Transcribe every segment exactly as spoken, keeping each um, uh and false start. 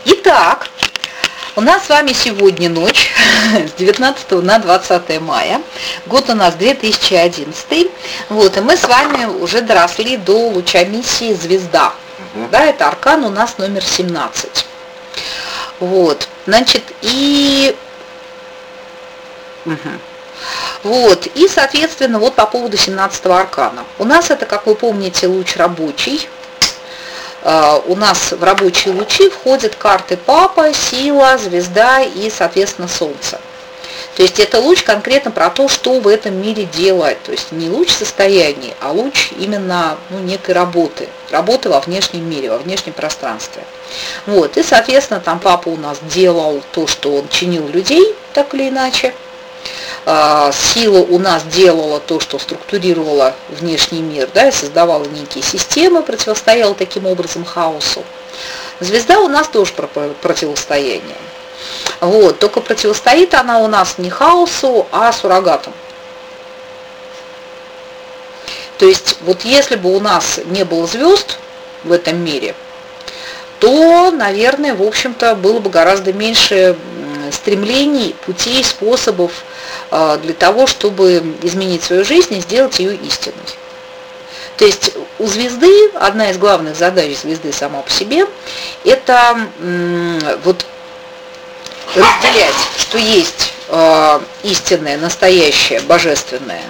Итак, у нас с вами сегодня ночь с девятнадцатого на двадцатое мая. Год у нас две тысячи одиннадцатый. Вот, и мы с вами уже доросли до луча миссии «Звезда». Угу. Да, это аркан у нас номер семнадцать. Вот, значит, и... Угу. Вот, и, соответственно, вот по поводу семнадцатого аркана. У нас это, как вы помните, луч рабочий. Uh, у нас в рабочие лучи входят карты Папа, Сила, Звезда и, соответственно, Солнце. То есть это луч конкретно про то, что в этом мире делать. То есть не луч состояния, а луч именно ну, некой работы. Работы во внешнем мире, во внешнем пространстве. Вот. И, соответственно, там Папа у нас делал то, что он чинил людей, так или иначе. Сила у нас делала то, что структурировала внешний мир, да, и создавала некие системы, противостояла таким образом хаосу. Звезда у нас тоже про противостояние. Вот, только противостоит она у нас не хаосу, а суррогатам. То есть, вот если бы у нас не было звезд в этом мире, то, наверное, в общем-то, было бы гораздо меньше стремлений, путей, способов для того, чтобы изменить свою жизнь и сделать ее истинной. То есть у звезды, одна из главных задач звезды сама по себе, это вот разделять, что есть истинное, настоящее, божественное,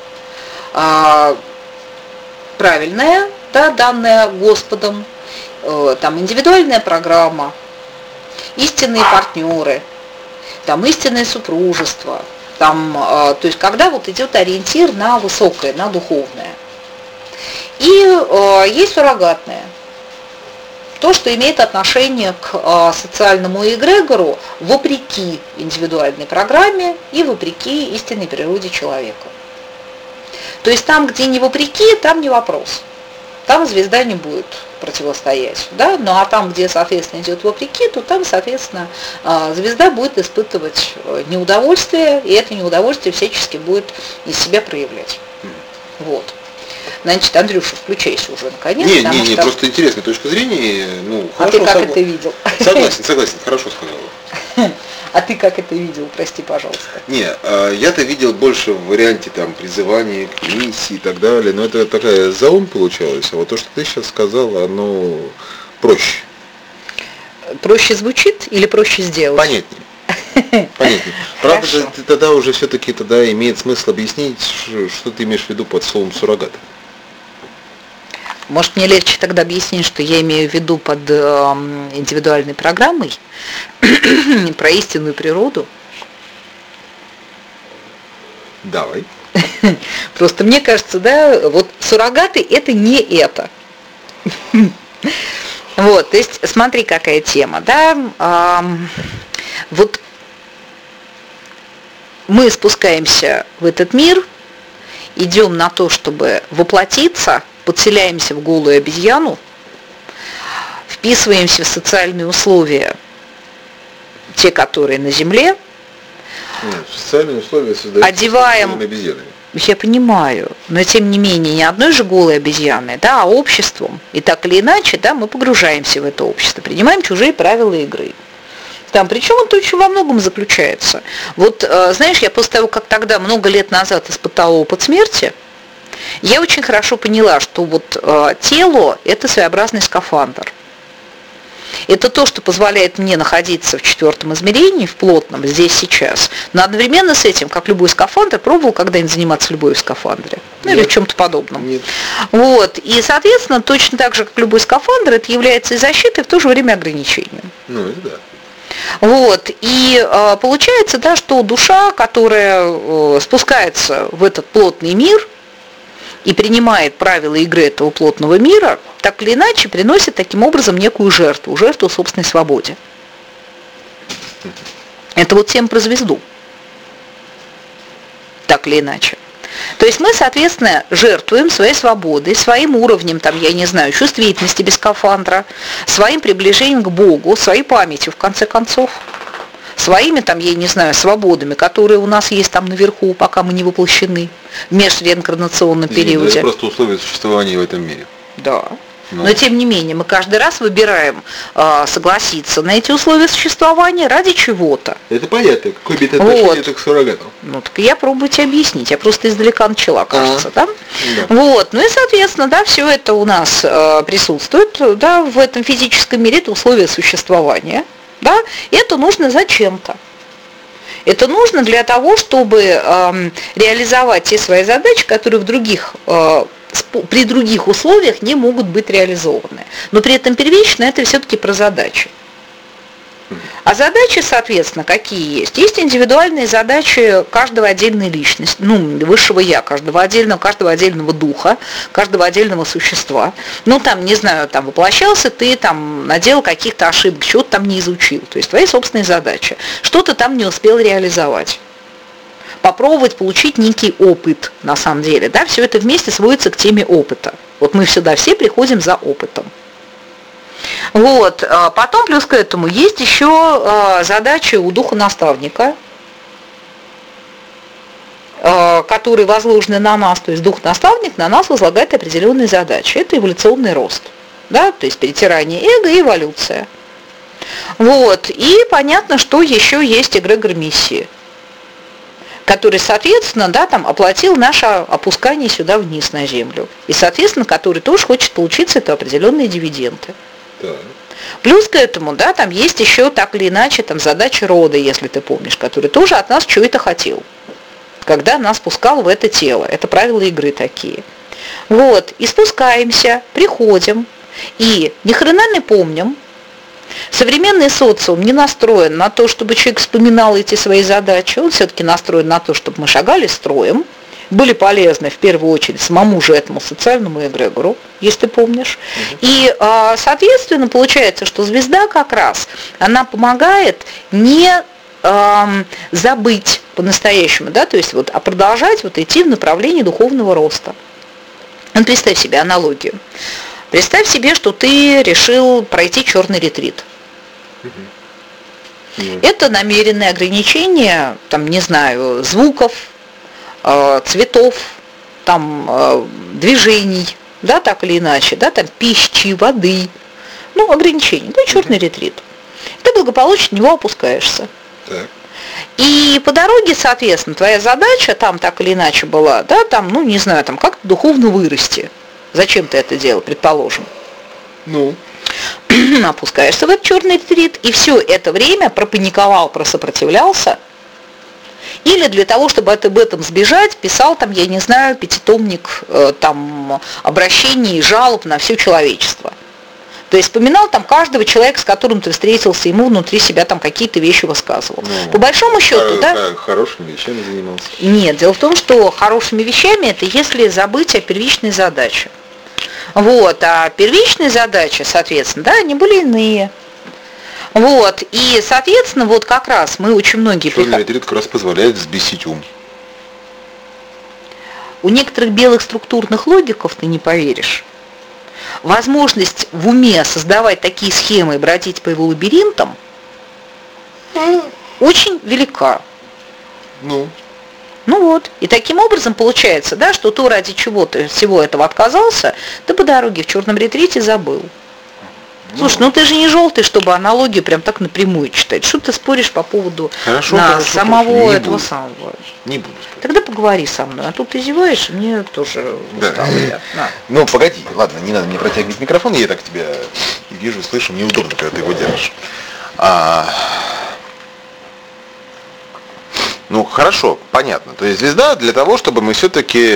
правильное, да, данное Господом, там индивидуальная программа, истинные партнеры, там истинное супружество, там, то есть когда вот идет ориентир на высокое, на духовное. И э, есть суррогатное, то, что имеет отношение к э, социальному эгрегору вопреки индивидуальной программе и вопреки истинной природе человека. То есть там, где не вопреки, там не вопрос. Там звезда не будет противостоять, да? Ну а там, где, соответственно, идет вопреки, то там, соответственно, звезда будет испытывать неудовольствие, и это неудовольствие всячески будет из себя проявлять. Вот. Значит, Андрюша, включайся уже наконец. Не, не, не, что... просто интересная точка зрения. Ну, а хорошо, ты как согла... это видел? Согласен, согласен, хорошо сказала. А ты как это видел, прости, пожалуйста? Не, я-то видел больше в варианте там призывания к миссии и так далее, но это такая заум получалась, а вот то, что ты сейчас сказала, оно проще. Проще звучит или проще сделать? Понятнее. Понятнее. Правда, ты тогда уже все-таки тогда имеет смысл объяснить, что ты имеешь в виду под словом суррогат. Может, мне легче тогда объяснить, что я имею в виду под э, индивидуальной программой, про истинную природу? Давай. Просто мне кажется, да, вот суррогаты это не это. Вот, то есть, смотри, какая тема, да, э, вот мы спускаемся в этот мир, идем на то, чтобы воплотиться, подселяемся в голую обезьяну, вписываемся в социальные условия, те, которые на Земле, нет, социальные условия создаются одеваем, обезьянами. Я понимаю, но тем не менее не одной же голой обезьяной, да, а обществом, и так или иначе, да, мы погружаемся в это общество, принимаем чужие правила игры. Там, причем это очень во многом заключается. Вот, знаешь, я после того, как тогда много лет назад испытала опыт смерти, я очень хорошо поняла, что вот э, тело – это своеобразный скафандр. Это то, что позволяет мне находиться в четвертом измерении, в плотном, здесь, сейчас. Но одновременно с этим, как любой скафандр, пробовал когда-нибудь заниматься любовью в скафандре? Ну, нет, или в чем-то подобном. Нет. Вот. И, соответственно, точно так же, как любой скафандр, это является и защитой, и в то же время ограничением. Ну, это да. Вот, и э, получается, да, что душа, которая э, спускается в этот плотный мир и принимает правила игры этого плотного мира, так или иначе приносит таким образом некую жертву, жертву собственной свободе. Это вот тема про звезду. Так или иначе. То есть мы, соответственно, жертвуем своей свободой, своим уровнем, там, я не знаю, чувствительности без скафандра, своим приближением к Богу, своей памятью, в конце концов, своими, там, я не знаю, свободами, которые у нас есть там наверху, пока мы не воплощены в межреинкарнационном периоде. Это просто условия существования в этом мире. Да. Но тем не менее, мы каждый раз выбираем э, согласиться на эти условия существования ради чего-то. Это понятно. Какой бит отношение вот. Это к суррогату? Ну, так я пробую тебе объяснить. Я просто издалека начала, кажется, А-а. да? Да. Вот. Ну и, соответственно, да, все это у нас э, присутствует, да, в этом физическом мире, это условия существования, да, и это нужно зачем-то. Это нужно для того, чтобы э, реализовать те свои задачи, которые в других э, при других условиях не могут быть реализованы. Но при этом первично это все-таки про задачи. А задачи, соответственно, какие есть? Есть индивидуальные задачи каждого отдельной личности, ну, высшего я, каждого отдельного, каждого отдельного духа, каждого отдельного существа. Ну, там, не знаю, там воплощался ты, там, наделал каких-то ошибок, чего-то там не изучил. То есть твои собственные задачи. Что-то там не успел реализовать. Попробовать получить некий опыт, на самом деле, да, все это вместе сводится к теме опыта. Вот мы сюда все приходим за опытом. Вот, потом плюс к этому есть еще задачи у духа-наставника, которые возложены на нас, то есть дух-наставник на нас возлагает определенные задачи. Это эволюционный рост, да, то есть перетирание эго и эволюция. Вот, и понятно, что еще есть эгрегор миссии, который, соответственно, да, там, оплатил наше опускание сюда вниз на землю. И, соответственно, который тоже хочет получить с этого определенные дивиденды. Да. Плюс к этому, да, там есть еще так или иначе там, задачи рода, если ты помнишь, который тоже от нас чего-то хотел, когда нас спускал в это тело. Это правила игры такие. Вот, и спускаемся, приходим, и ни хрена не помним. Современный социум не настроен на то, чтобы человек вспоминал эти свои задачи, он все-таки настроен на то, чтобы мы шагали строем, были полезны в первую очередь самому же этому социальному эгрегору, если ты помнишь. Mm-hmm. И, соответственно, получается, что звезда как раз, она помогает не э, забыть по-настоящему, да, то есть вот, а продолжать вот идти в направлении духовного роста. Ну, представь себе аналогию. Представь себе, что ты решил пройти черный ретрит. Mm-hmm. Это намеренное ограничение, там, не знаю, звуков, э, цветов, там, э, движений, да, так или иначе, да, там, пищи, воды, ну, ограничения, да, черный mm-hmm. ретрит. Ты благополучно в него опускаешься. Так. И по дороге, соответственно, твоя задача там так или иначе была, да, там, ну, не знаю, там, как духовно вырасти. Зачем ты это делал, предположим? Ну? Опускаешься в этот черный ретрит, и все это время пропаниковал, просопротивлялся. Или для того, чтобы от об этом сбежать, писал там, я не знаю, пятитомник э, там, обращений и жалоб на все человечество. То есть вспоминал там каждого человека, с которым ты встретился, ему внутри себя там какие-то вещи высказывал. Ну, по большому счету, да? Да, хорошими вещами занимался. Нет, дело в том, что хорошими вещами это если забыть о первичной задаче. Вот, а первичные задачи, соответственно, да, они были иные. Вот, и, соответственно, вот как раз мы очень многие... Черный ретрит как раз позволяет взбесить ум. У некоторых белых структурных логиков, ты не поверишь, возможность в уме создавать такие схемы и бродить по его лабиринтам очень велика. Ну... Ну вот, и таким образом получается, да, что то, ради чего ты всего этого отказался, ты по дороге в черном ретрите забыл. Слушай, ну ты же не желтый, чтобы аналогию прям так напрямую читать. Что ты споришь по поводу хорошо, на хорошо, самого хорошо. этого буду. самого? Не буду спорить. Тогда поговори со мной, а тут ты зеваешь, мне тоже да. устала я. На. Ну погоди, ладно, не надо мне протягивать микрофон, я так тебя вижу, слышу, неудобно, когда ты его держишь. А... Ну, хорошо, понятно. То есть звезда для того, чтобы мы все-таки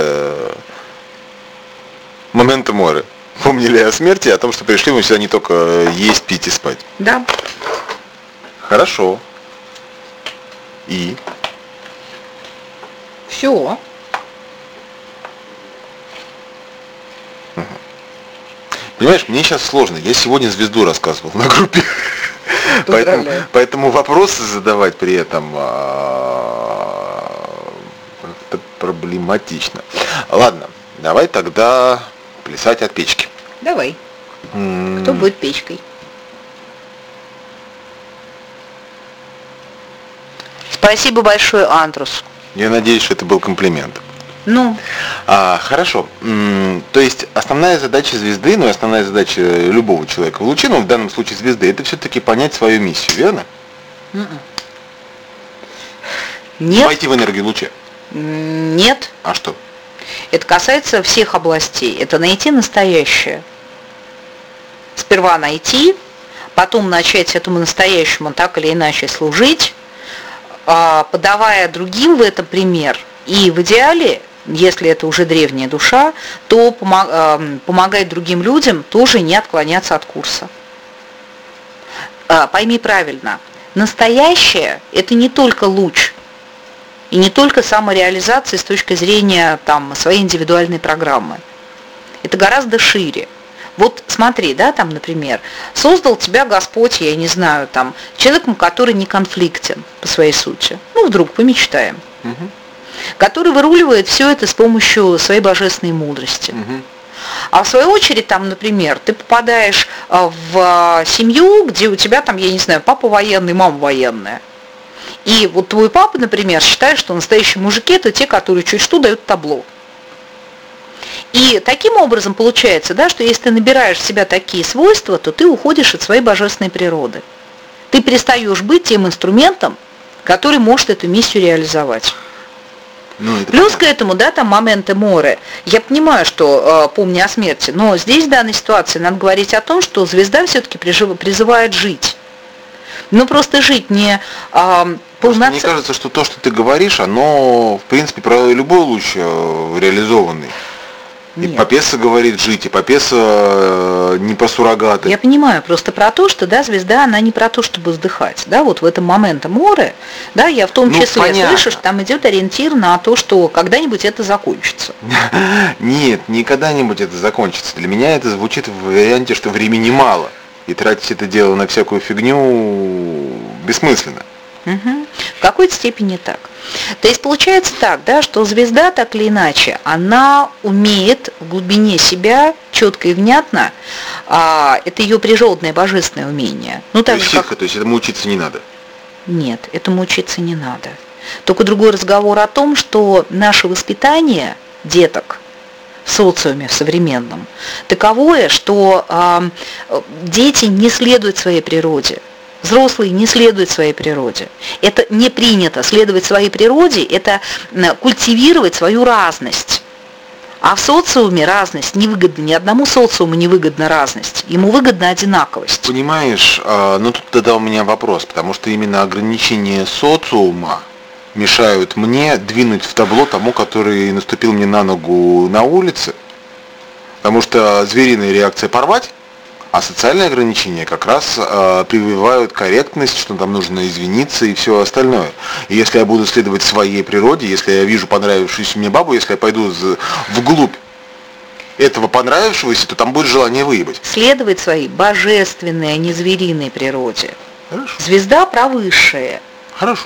момента моря помнили о смерти, о том, что пришли мы сюда не только есть, пить и спать. Да. Хорошо. И? Все. Угу. Понимаешь, мне сейчас сложно. Я сегодня звезду рассказывал на группе. Поэтому, поэтому вопросы задавать при этом а, как-то проблематично. Ладно, давай тогда плясать от печки. Давай. М-м- Кто будет печкой? Спасибо большое, Андрус. Я надеюсь, что это был комплимент. Ну. А, хорошо. То есть основная задача звезды, ну и основная задача любого человека в луче, ну в данном случае звезды, это все-таки понять свою миссию, верно? Нет. Войти в энергию луча. Нет. А что? Это касается всех областей. Это найти настоящее. Сперва найти, потом начать этому настоящему так или иначе служить, подавая другим в этом пример. И в идеале, если это уже древняя душа, то помогать другим людям тоже не отклоняться от курса. Пойми правильно, настоящее – это не только луч, и не только самореализация с точки зрения там, своей индивидуальной программы. Это гораздо шире. Вот смотри, да, там, например, создал тебя Господь, я не знаю, там, человеком, который не конфликтен по своей сути. Ну, вдруг помечтаем. Угу. Который выруливает все это с помощью своей божественной мудрости. Угу. А в свою очередь, там, например, ты попадаешь в семью, где у тебя, там, я не знаю, папа военный, мама военная. И вот твой папа, например, считает, что настоящие мужики – это те, которые чуть что дают табло. И таким образом получается, да, что если ты набираешь в себя такие свойства, то ты уходишь от своей божественной природы. Ты перестаешь быть тем инструментом, который может эту миссию реализовать. Ну, плюс понятно. К этому, да, там моменты море. Я понимаю, что э, помни о смерти, но здесь в данной ситуации надо говорить о том, что звезда все-таки призывает жить. Ну просто жить не э, полноценно. Мне кажется, что то, что ты говоришь, оно, в принципе, про любой луч э, реализованный. Нет. И Папесса говорит жить, и Папесса не про суррогаты. Я понимаю, просто про то, что, да, звезда, она не про то, чтобы вздыхать, да, вот в этом моменте море, да, я в том ну, числе понятно. слышу, что там идет ориентир на то, что когда-нибудь это закончится. Нет, не когда-нибудь это закончится. Для меня это звучит в варианте, что времени мало, и тратить это дело на всякую фигню бессмысленно. Угу. В какой-то степени так. То есть получается так, да, что звезда так или иначе, она умеет в глубине себя четко и внятно, а, это ее природное божественное умение. Ну, так то, есть, же, как... то есть этому учиться не надо? Нет, этому учиться не надо. Только другой разговор о том, что наше воспитание деток в социуме, в современном, таковое, что а, дети не следуют своей природе. Взрослые не следуют своей природе. Это не принято. Следовать своей природе – это культивировать свою разность. А в социуме разность невыгодна. Ни одному социуму не выгодна разность. Ему выгодна одинаковость. Понимаешь, ну тут тогда у меня вопрос, потому что именно ограничения социума мешают мне двинуть в табло тому, который наступил мне на ногу на улице. Потому что звериная реакция порвать, а социальные ограничения как раз э, прививают корректность, что там нужно извиниться и все остальное. И если я буду следовать своей природе, если я вижу понравившуюся мне бабу, если я пойду вглубь этого понравившегося, то там будет желание выебать. Следовать своей божественной, а не звериной природе. Хорошо. Звезда про высшее. Хорошо.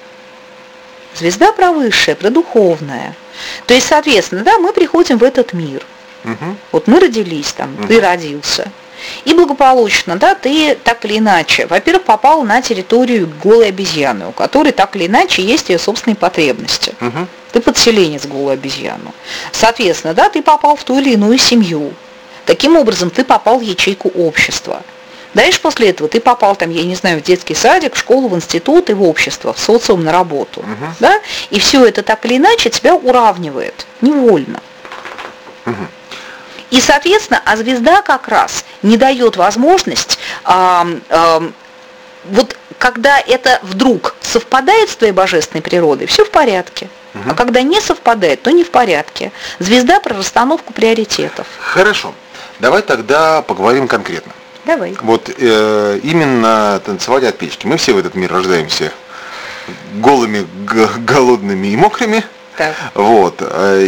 Звезда про высшее, про духовное. То есть, соответственно, да, мы приходим в этот мир. Угу. Вот мы родились там, угу. Ты родился. И благополучно, да, ты так или иначе, во-первых, попал на территорию голой обезьяны, у которой так или иначе есть ее собственные потребности. Угу. Ты подселенец голой обезьяны. Соответственно, да, ты попал в ту или иную семью. Таким образом, ты попал в ячейку общества. Дальше после этого ты попал там, я не знаю, в детский садик, в школу, в институт и в общество, в социум, на работу. Угу. Да? И все это так или иначе тебя уравнивает невольно. Угу. И, соответственно, а звезда как раз не дает возможность, а, а, вот когда это вдруг совпадает с твоей божественной природой, все в порядке. Угу. А когда не совпадает, то не в порядке. Звезда про расстановку приоритетов. Хорошо. Давай тогда поговорим конкретно. Давай. Вот э, именно танцевать от печки. Мы все в этот мир рождаемся голыми, г- голодными и мокрыми. Так. Вот. Э,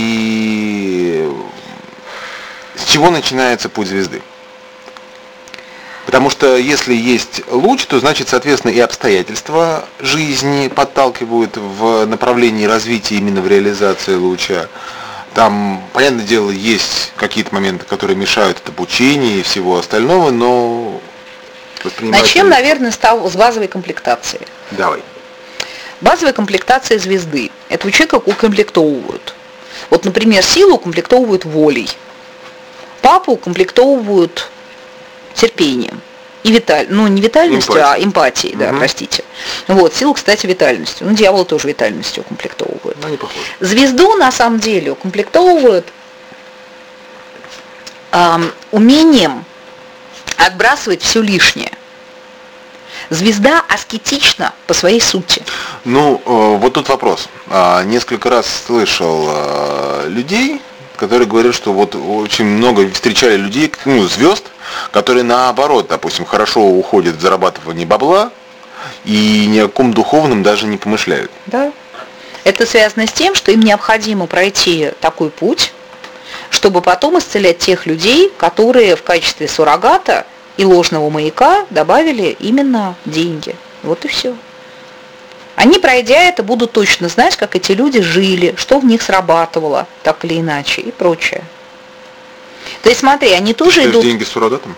и с чего начинается путь звезды? Потому что если есть луч, то значит, соответственно, и обстоятельства жизни подталкивают в направлении развития именно в реализации луча. Там, понятное дело, есть какие-то моменты, которые мешают от обучения и всего остального, но... Начнем, наверное, с, того, с базовой комплектации. Давай. Базовая комплектация звезды. Этого человека укомплектовывают. Вот, например, силу укомплектовывают волей, папу укомплектовывают терпением и виталь... ну не витальностью, Эмпатия. а эмпатией, да, Угу. простите. Вот, силу, кстати, витальностью. Ну, дьявола тоже витальностью укомплектовывают. Ну, не похоже. Звезду, на самом деле, укомплектовывают эм, умением отбрасывать все лишнее. Звезда аскетична по своей сути. Ну, э, вот тут вопрос. А, Несколько раз слышал э, людей, которые говорят, что вот очень много встречали людей, ну, звезд, которые наоборот, допустим, хорошо уходят в зарабатывание бабла и ни о ком духовном даже не помышляют. Да? Это связано с тем, что им необходимо пройти такой путь, чтобы потом исцелять тех людей, которые в качестве суррогата и ложного маяка добавили именно деньги. Вот и все. Они, пройдя это, будут точно знать, как эти люди жили, что в них срабатывало, так или иначе, и прочее. То есть смотри, они тоже Ты идут... деньги суррогатом?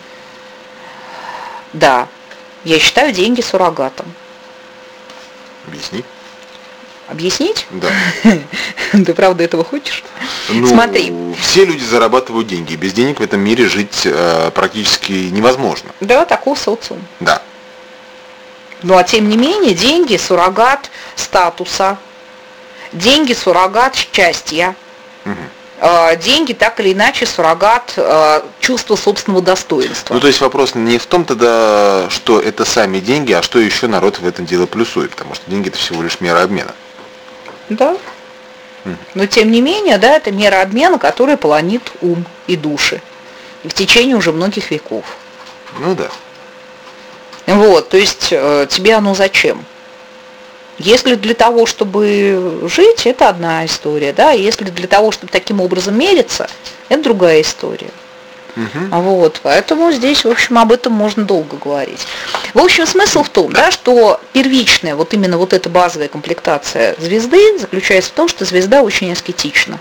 Да, я считаю деньги суррогатом. Объясни. Объяснить? Да. Ты правда этого хочешь? Ну, Смотри. все люди зарабатывают деньги. Без денег в этом мире жить э, практически невозможно. Да, такой социум. Да. Ну, а тем не менее, деньги – суррогат статуса, деньги – суррогат счастья, Угу. э, деньги так или иначе суррогат э, чувства собственного достоинства. Ну, то есть вопрос не в том тогда, что это сами деньги, а что еще народ в этом дело плюсует, потому что деньги – это всего лишь мера обмена. Да. Мгм. Но тем не менее, да, это мера обмена, которая полонит ум и души. И в течение уже многих веков. Ну да. Вот, то есть э, тебе оно зачем? Если для того, чтобы жить, это одна история, да, если для того, чтобы таким образом мериться, это другая история. Мгм. Вот, поэтому здесь, в общем, об этом можно долго говорить. В общем, смысл в том, да, что первичная, вот именно вот эта базовая комплектация звезды заключается в том, что звезда очень аскетична.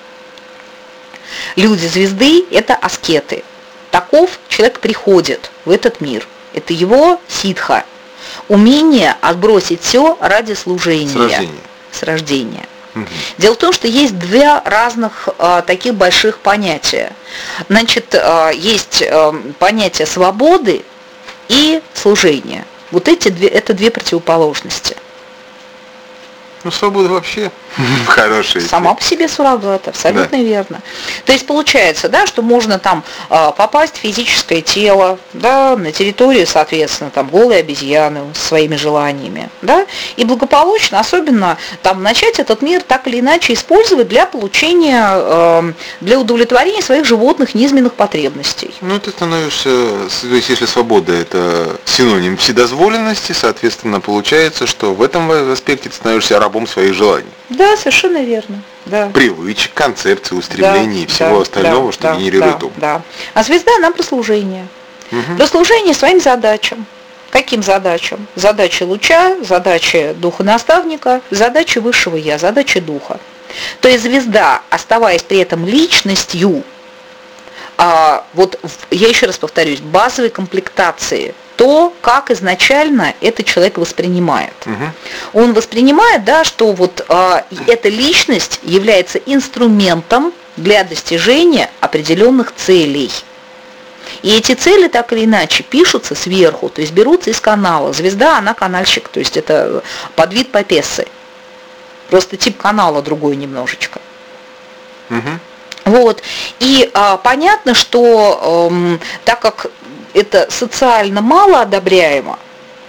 Люди звезды – это аскеты. Таков человек приходит в этот мир. Это его ситха. Умение отбросить все ради служения. С рождения. С рождения. Мгм. Дело в том, что есть две разных а, таких больших понятия. Значит, а, есть а, понятие свободы и служения. Вот эти две, это две противоположности. Ну, свобода вообще хорошая. Сама по себе суррогат, абсолютно Да. верно. То есть получается, да, что можно там а, попасть в физическое тело, да, на территорию, соответственно, там голой обезьяны с своими желаниями, да, и благополучно, особенно там начать этот мир так или иначе использовать для получения, э, для удовлетворения своих животных низменных потребностей. Ну, ты становишься, с- то есть если свобода – это синоним вседозволенности, соответственно, получается, что в этом аспекте ты становишься рабом своих желаний. Да, совершенно верно. Да. Привычек, концепций, устремлений и Да, всего да, остального, да, что да, генерирует да, ум. да. А звезда нам про служение. Мгм. Про служение своим задачам. Каким задачам? Задачи луча, задачи духа-наставника, задачи высшего я, задачи духа. То есть звезда, оставаясь при этом личностью, а, вот в- я еще раз повторюсь, базовой комплектации, то, как изначально этот человек воспринимает. Мгм. Он воспринимает, да, что вот а, эта личность является инструментом для достижения определенных целей. И эти цели так или иначе пишутся сверху, то есть берутся из канала. Звезда, она канальщик, то есть это подвид Папессы. Просто тип канала другой немножечко. Мгм. Вот. И а, понятно, что эм, так как это социально мало одобряемо,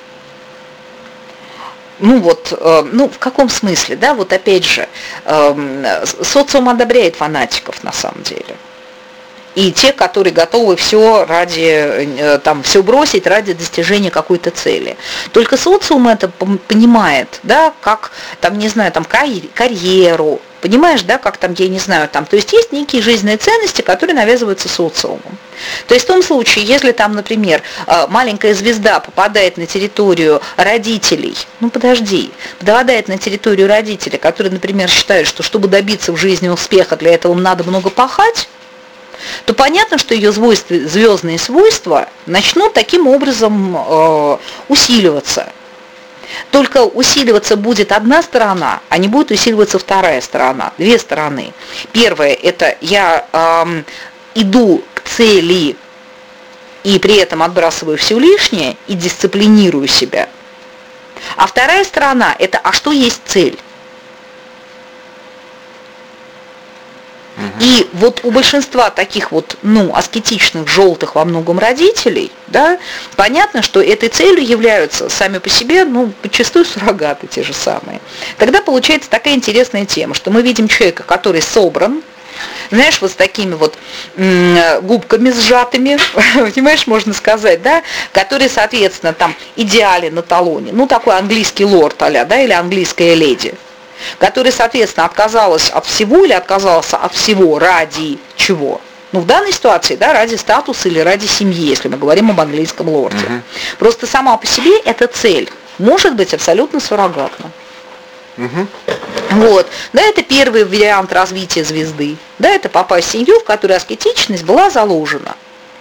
ну вот, э, ну в каком смысле, да, вот опять же, эм, социум одобряет фанатиков на самом деле. И те, которые готовы все ради, э, там, все бросить ради достижения какой-то цели. Только социум это пом- понимает, да, как, там, не знаю, там, карь- карьеру, понимаешь, да, как там, я не знаю, там, то есть есть некие жизненные ценности, которые навязываются социумом. То есть в том случае, если там, например, э, маленькая звезда попадает на территорию родителей, ну подожди, попадает на территорию родителей, которые, например, считают, что чтобы добиться в жизни успеха, для этого им надо много пахать, то понятно, что ее свойства, звездные свойства начнут таким образом э, усиливаться. Только усиливаться будет одна сторона, а не будет усиливаться вторая сторона. Две стороны. Первое – это я эм, иду к цели и при этом отбрасываю все лишнее и дисциплинирую себя. А вторая сторона – это а что есть цель? И вот у большинства таких вот, ну, аскетичных, желтых во многом родителей, да, понятно, что этой целью являются сами по себе, ну, подчастую суррогаты те же самые. Тогда получается такая интересная тема, что мы видим человека, который собран, знаешь, вот с такими вот м- губками сжатыми, понимаешь, можно сказать, да, который, соответственно, там идеален на талоне, ну, такой английский лорд а-ля, да, или английская леди, который, соответственно, отказалась от всего или отказался от всего ради чего? Ну, в данной ситуации, да, ради статуса или ради семьи, если мы говорим об английском лорде. Uh-huh. Просто сама по себе эта цель может быть абсолютно суррогатна. Uh-huh. Вот. Да, это первый вариант развития звезды. Да, это попасть в семью, в которой аскетичность была заложена.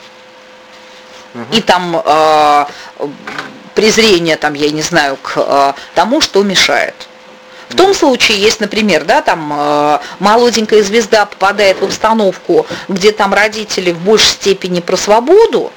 Uh-huh. И там э, презрение, там, я не знаю, к э, тому, что мешает. В том случае, если, например, да, там э, молоденькая звезда попадает в обстановку, где там родители в большей степени про свободу,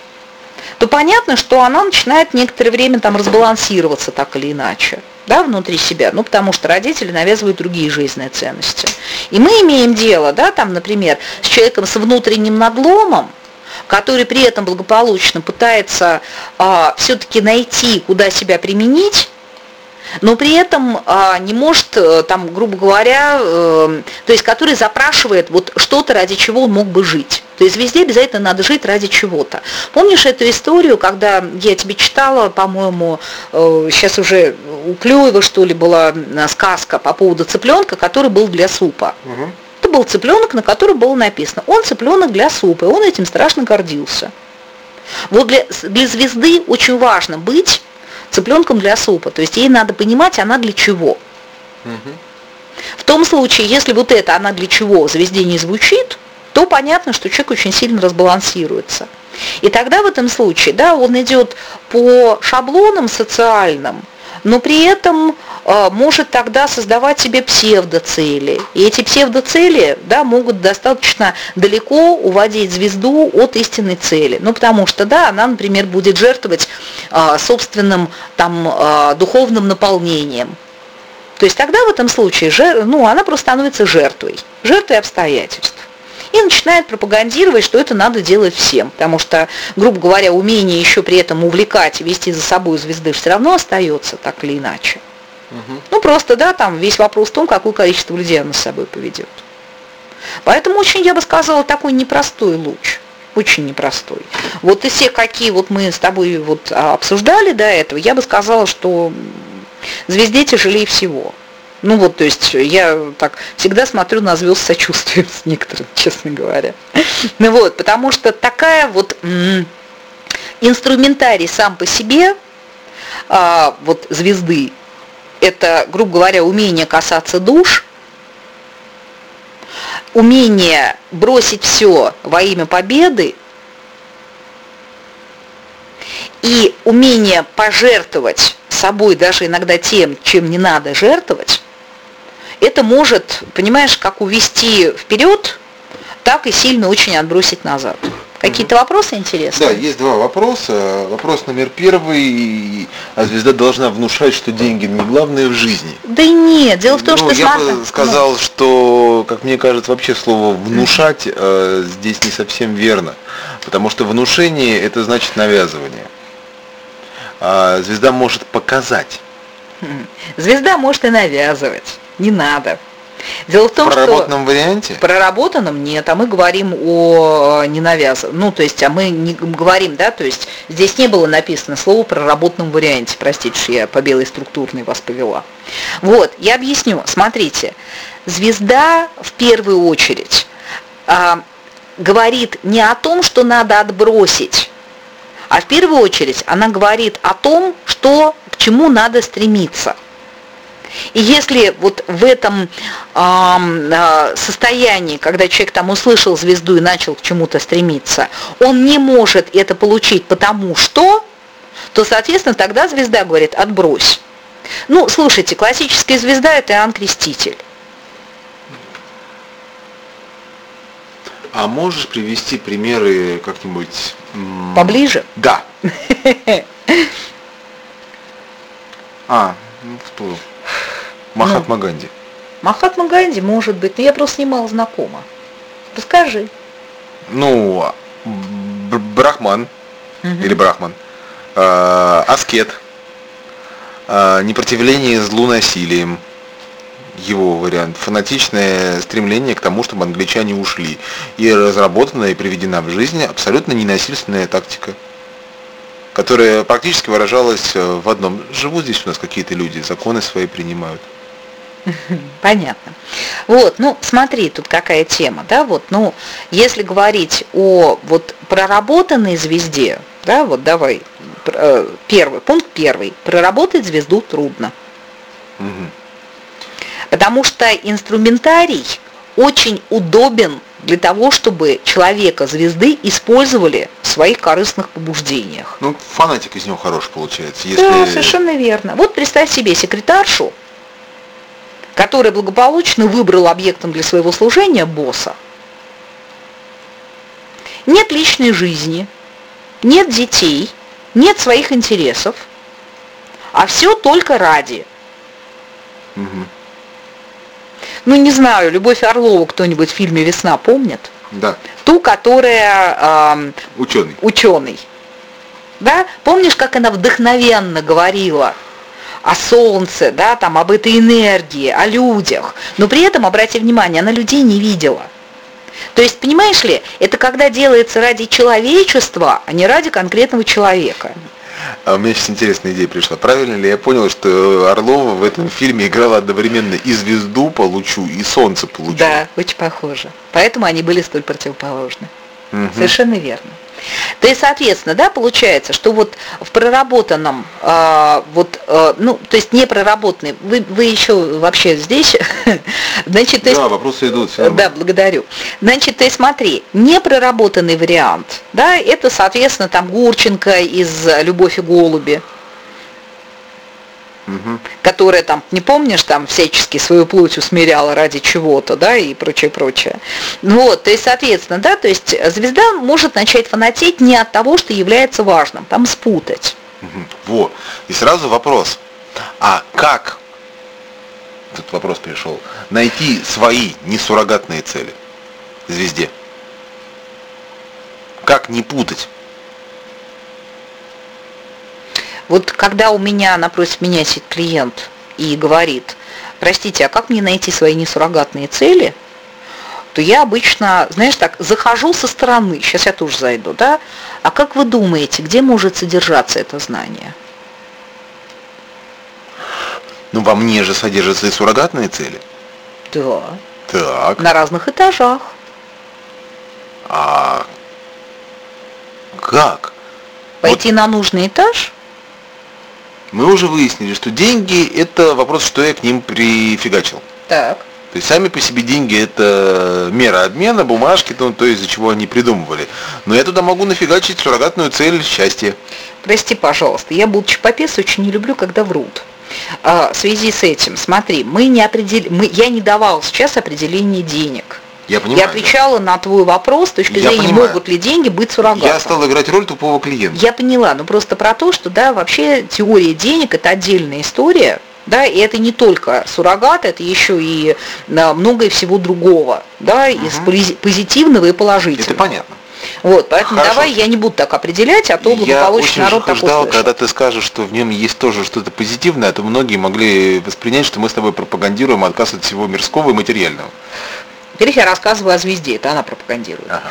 то понятно, что она начинает некоторое время там разбалансироваться так или иначе, да, внутри себя, ну, потому что родители навязывают другие жизненные ценности. И мы имеем дело, да, там, например, с человеком с внутренним надломом, который при этом благополучно пытается э, все-таки найти, куда себя применить, но при этом а, не может, там, грубо говоря, э, то есть который запрашивает вот что-то, ради чего он мог бы жить. То есть везде обязательно надо жить ради чего-то. Помнишь эту историю, когда я тебе читала, по-моему, э, сейчас уже у Клюева, что ли, была сказка по поводу цыпленка, который был для супа. Угу. Это был цыпленок, на котором было написано: он цыпленок для супа, и он этим страшно гордился. Вот для, для звезды очень важно быть цыпленком для супа. То есть ей надо понимать, она для чего. Угу. В том случае, если вот это она для чего звезде не звучит, то понятно, что человек очень сильно разбалансируется. И тогда в этом случае, да, он идет по шаблонам социальным, но при этом э, может тогда создавать себе псевдоцели. И эти псевдоцели, да, могут достаточно далеко уводить звезду от истинной цели. Ну, потому что, да, она, например, будет жертвовать э, собственным там, э, духовным наполнением. То есть тогда в этом случае жер, ну, она просто становится жертвой, жертвой обстоятельств. И начинает пропагандировать, что это надо делать всем, потому что, грубо говоря, умение еще при этом увлекать и вести за собой звезды все равно остается так или иначе. Угу. Ну просто, да, там весь вопрос в том, какое количество людей она с собой поведет. Поэтому очень, я бы сказала, такой непростой луч, очень непростой. Вот из всех, какие вот мы с тобой вот обсуждали до этого, я бы сказала, что звезде тяжелее всего. Ну вот, то есть я так всегда смотрю на звезд с сочувствием с некоторым, честно говоря. Ну вот, потому что такая вот м- инструментарий сам по себе, а, вот звезды, это, грубо говоря, умение касаться душ, умение бросить все во имя победы и умение пожертвовать собой даже иногда тем, чем не надо жертвовать. Это может, понимаешь, как увести вперед, так и сильно очень отбросить назад. Какие-то mm-hmm. вопросы интересные? Да, есть два вопроса. Вопрос номер первый. А звезда должна внушать, что деньги не главное в жизни? Да и нет. Дело в том, ну, что... Я смотри, бы сказал, ну... что, как мне кажется, вообще слово «внушать» э, здесь не совсем верно. Потому что внушение – это значит навязывание. А звезда может показать. Звезда может и навязывать. Не надо. Дело в том, в проработанном что варианте? В проработанном нет, а мы говорим о ненавязывании. Ну, то есть, а мы не говорим, да, то есть здесь не было написано слово в проработанном варианте. Простите, что я по белой структурной вас повела. Вот, я объясню. Смотрите, звезда в первую очередь а, говорит не о том, что надо отбросить, а в первую очередь она говорит о том, что, к чему надо стремиться. И если вот в этом э, состоянии, когда человек там услышал звезду и начал к чему-то стремиться, он не может это получить потому что, то, соответственно, тогда звезда говорит: отбрось. Ну, слушайте, классическая звезда – это Иоанн Креститель. А можешь привести примеры как-нибудь... Поближе? Да. А, ну кто? Махатма ну, Ганди. Махатма Ганди, может быть, но я просто немало знакома. Расскажи. Ну, Брахман, угу. или Брахман, э, аскет, э, непротивление злу насилием, его вариант, фанатичное стремление к тому, чтобы англичане ушли, и разработана и приведена в жизнь абсолютно ненасильственная тактика, которая практически выражалась в одном: живут здесь у нас какие-то люди, законы свои принимают. Понятно. Вот, ну, смотри, тут какая тема, да, вот, ну, если говорить о вот проработанной звезде, да, вот давай, первый, пункт первый, проработать звезду трудно. Угу. Потому что инструментарий очень удобен для того, чтобы человека звезды использовали в своих корыстных побуждениях. Ну, фанатик из него хороший получается. Если... Да, совершенно верно. Вот представь себе секретаршу, который благополучно выбрал объектом для своего служения босса. Нет личной жизни, нет детей, нет своих интересов, а все только ради. Угу. Ну, не знаю, Любовь Орлова кто-нибудь в фильме «Весна» помнит? Да. Ту, которая... Э, ученый. Ученый. Да? Помнишь, как она вдохновенно говорила о солнце, да, там, об этой энергии, о людях, но при этом, обрати внимание, она людей не видела. То есть, понимаешь ли, это когда делается ради человечества, а не ради конкретного человека. А у меня сейчас интересная идея пришла. Правильно ли я понял, что Орлова в этом фильме играла одновременно и звезду по лучу, и солнце по лучу? Да, очень похоже. Поэтому они были столь противоположны. Угу. Совершенно верно. То есть, соответственно, да, получается, что вот в проработанном, э, вот, э, ну, то есть не проработанный, вы, вы еще вообще здесь, значит, то есть, да, вопросы идут. Да, благодарю. Значит, то есть, смотри, непроработанный вариант, да, это, соответственно, там Гурченко из «Любовь и голуби», угу. которая там, не помнишь, там всячески свою плоть усмиряла ради чего-то, да, и прочее, прочее. Ну вот, то есть, соответственно, да, то есть звезда может начать фанатеть не от того, что является важным, там спутать. Угу. Вот, и сразу вопрос, а как, тут вопрос пришел, найти свои несуррогатные цели звезде? Как не путать? Вот когда у меня напротив меня сидит клиент и говорит: простите, а как мне найти свои несуррогатные цели, то я обычно, знаешь, так, захожу со стороны, сейчас я тоже зайду, да, а как вы думаете, где может содержаться это знание? Ну, во мне же содержатся и суррогатные цели. Да. Так. На разных этажах. А как? Пойти вот на нужный этаж? Мы уже выяснили, что деньги – это вопрос, что я к ним прифигачил. Так. То есть сами по себе деньги – это мера обмена, бумажки, то, то из-за чего они придумывали. Но я туда могу нафигачить суррогатную цель счастья. Прости, пожалуйста, я, будучи попес, очень не люблю, когда врут. А, в связи с этим, смотри, мы не определи... мы... я не давал сейчас определение денег. Я понимаю. Я отвечала да. на твой вопрос с точки я зрения, понимаю. Могут ли деньги быть суррогатом. Я стал играть роль тупого клиента. Я поняла, но просто про то, что да, вообще теория денег – это отдельная история, да, и это не только суррогат, это еще и да, многое всего другого, да, угу. из позитивного и положительного. Это понятно. Вот, поэтому Хорошо. Давай я не буду так определять, а то благополучный народ так услышит. Я очень ждал, когда ты скажешь, что в нем есть тоже что-то позитивное, а то многие могли воспринять, что мы с тобой пропагандируем отказ от всего мирского и материального. Теперь я рассказываю о звезде, это она пропагандирует. Ага.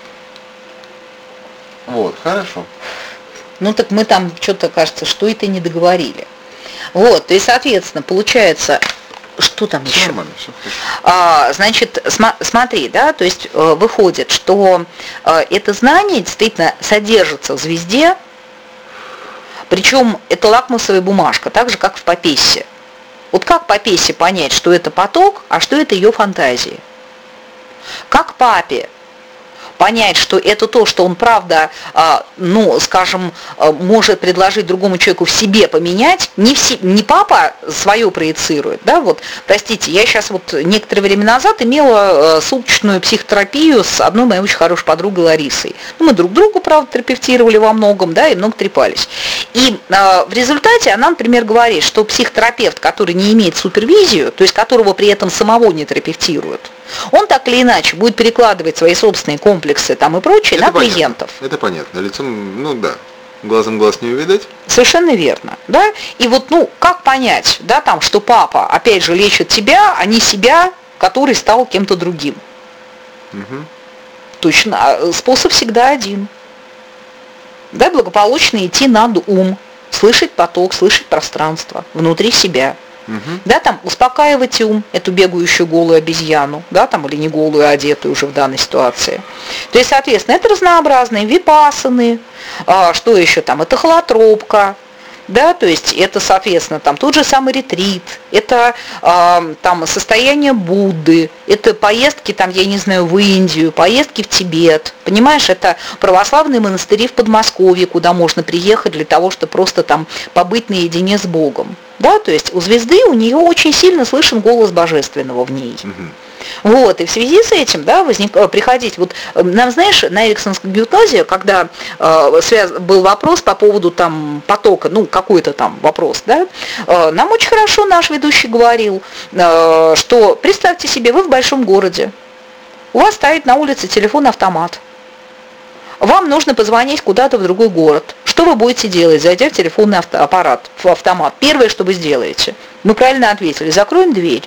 Вот, хорошо. Ну так мы там что-то, кажется, что это не договорили. Вот, и, соответственно, получается, что там все еще? Нормально, все а, значит, см- смотри, да, то есть э, выходит, что э, это знание действительно содержится в звезде, причем это лакмусовая бумажка, так же, как в Попессе. Вот как Попессе понять, что это поток, а что это ее фантазии? Как папе понять, что это то, что он правда, ну, скажем, может предложить другому человеку в себе поменять, не, все, не папа свое проецирует, да, вот, простите, я сейчас вот некоторое время назад имела суточную психотерапию с одной моей очень хорошей подругой Ларисой. Ну, мы друг другу, правда, терапевтировали во многом, да, и много трепались. И э, в результате она, например, говорит, что психотерапевт, который не имеет супервизию, то есть которого при этом самого не терапевтируют, он так или иначе будет перекладывать свои собственные комплексы там и прочее это на понятно. клиентов. Это понятно. Лицом, ну да, глазом глаз не увидать. Совершенно верно, да. И вот, ну, как понять, да, там, что папа, опять же, лечит тебя, а не себя, который стал кем-то другим. Угу. Точно, способ всегда один. Да, благополучно идти над ум, слышать поток, слышать пространство внутри себя. Угу. Да, там успокаивать ум, эту бегающую голую обезьяну, да, там, или не голую, а одетую уже в данной ситуации. То есть, соответственно, это разнообразные випассаны, а, что еще там, это холотропка, да, то есть это, соответственно, там тот же самый ретрит, это э, там состояние Будды, это поездки, там, я не знаю, в Индию, поездки в Тибет, понимаешь, это православные монастыри в Подмосковье, куда можно приехать для того, чтобы просто там побыть наедине с Богом, да, то есть у звезды, у нее очень сильно слышен голос божественного в ней. Вот, и в связи с этим, да, возник, приходить, вот, нам, знаешь, на эриксонской гипнозе, когда э, связ, был вопрос по поводу там потока, ну, какой-то там вопрос, да, э, нам очень хорошо наш ведущий говорил, э, что представьте себе, вы в большом городе, у вас стоит на улице телефон-автомат, вам нужно позвонить куда-то в другой город, что вы будете делать, зайдя в телефонный авто, аппарат, в автомат, первое, что вы сделаете, мы правильно ответили, закроем дверь.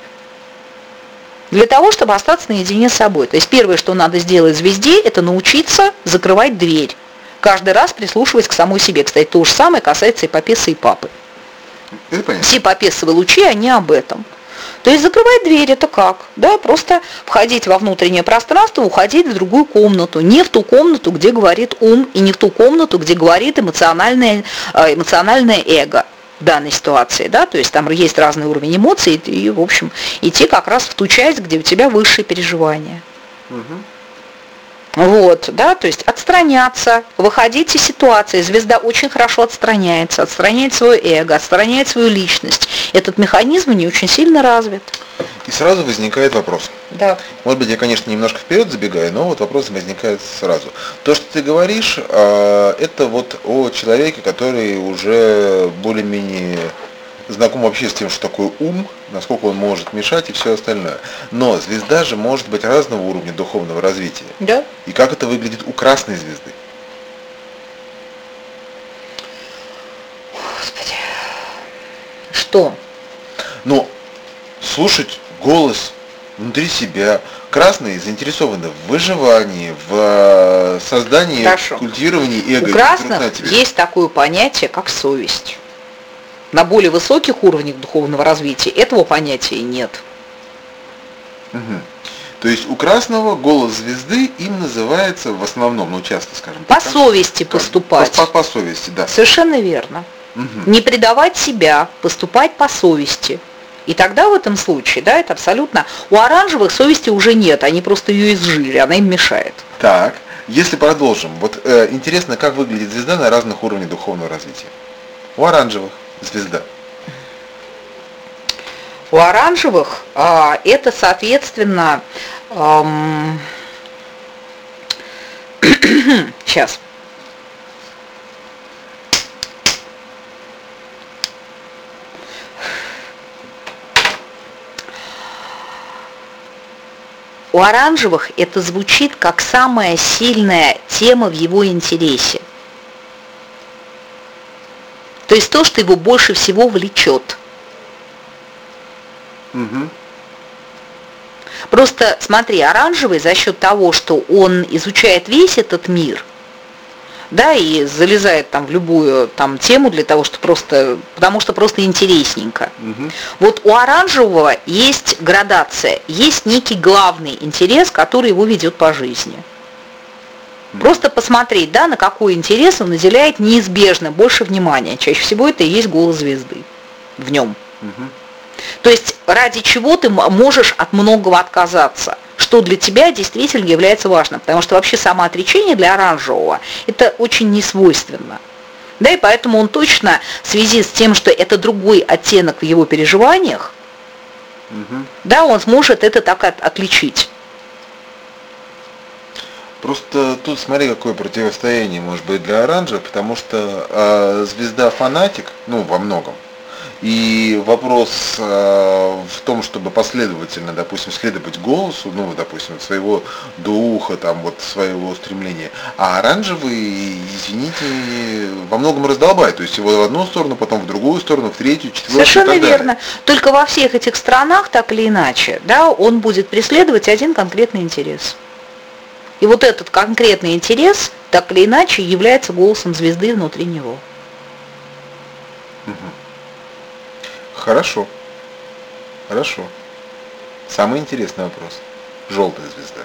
Для того, чтобы остаться наедине с собой. То есть первое, что надо сделать звезде, это научиться закрывать дверь. Каждый раз прислушиваясь к самой себе. Кстати, то же самое касается и Папеса, и Папы. Все папесовые лучи, они об этом. То есть закрывать дверь это как? Да, просто входить во внутреннее пространство, уходить в другую комнату. Не в ту комнату, где говорит ум, и не в ту комнату, где говорит эмоциональное, эмоциональное эго. В данной ситуации, да, то есть там есть разный уровень эмоций, и, в общем, идти как раз в ту часть, где у тебя высшие переживания. Угу. Вот, да, то есть отстраняться, выходить из ситуации. Звезда очень хорошо отстраняется, отстраняет свое эго, отстраняет свою личность. Этот механизм не очень сильно развит. И сразу возникает вопрос. Да. Может быть, я, конечно, немножко вперед забегаю, но вот вопрос возникает сразу. То, что ты говоришь, это вот о человеке, который уже более-менее знаком вообще с тем, что такое ум, насколько он может мешать и все остальное. Но звезда же может быть разного уровня духовного развития. Да. И как это выглядит у красной звезды? Господи. Что? Ну, слушать голос внутри себя. Красные заинтересованы в выживании, в создании, Хорошо. Культивировании эго. У красных есть такое понятие, как совесть. На более высоких уровнях духовного развития этого понятия нет. Угу. То есть у красного голос звезды им называется в основном, ну часто скажем. По так, совести поступать. По, по, по совести, да. Совершенно верно. Угу. Не предавать себя, поступать по совести. И тогда в этом случае, да, это абсолютно... У оранжевых совести уже нет, они просто ее изжили, она им мешает. Так, если продолжим, вот э, интересно, как выглядит звезда на разных уровнях духовного развития. У оранжевых звезда. У оранжевых а, это, соответственно... Эм... Сейчас... У оранжевых это звучит как самая сильная тема в его интересе. То есть то, что его больше всего влечет. Угу. Просто смотри, оранжевый за счет того, что он изучает весь этот мир, да, и залезает там в любую там тему для того, что просто, потому что просто интересненько. Угу. Вот у оранжевого есть градация, есть некий главный интерес, который его ведет по жизни. Угу. Просто посмотреть, да, на какой интерес он наделяет неизбежно больше внимания. Чаще всего это и есть голос звезды в нем. Угу. То есть ради чего ты можешь от многого отказаться, что для тебя действительно является важным. Потому что вообще самоотречение для оранжевого – это очень несвойственно. Да, и поэтому он точно в связи с тем, что это другой оттенок в его переживаниях, угу. да, он сможет это так от, отличить. Просто тут смотри, какое противостояние может быть для оранжевых, потому что э, звезда фанатик, ну, во многом. И вопрос э, в том, чтобы последовательно, допустим, следовать голосу, ну, допустим, своего духа, там, вот, своего стремления. А оранжевый, извините, во многом раздолбает. То есть его в одну сторону, потом в другую сторону, в третью, четвертую. Совершенно и так верно. Далее. Только во всех этих странах, так или иначе, да, он будет преследовать один конкретный интерес. И вот этот конкретный интерес, так или иначе, является голосом звезды внутри него. Хорошо. Хорошо. Самый интересный вопрос. Желтая звезда.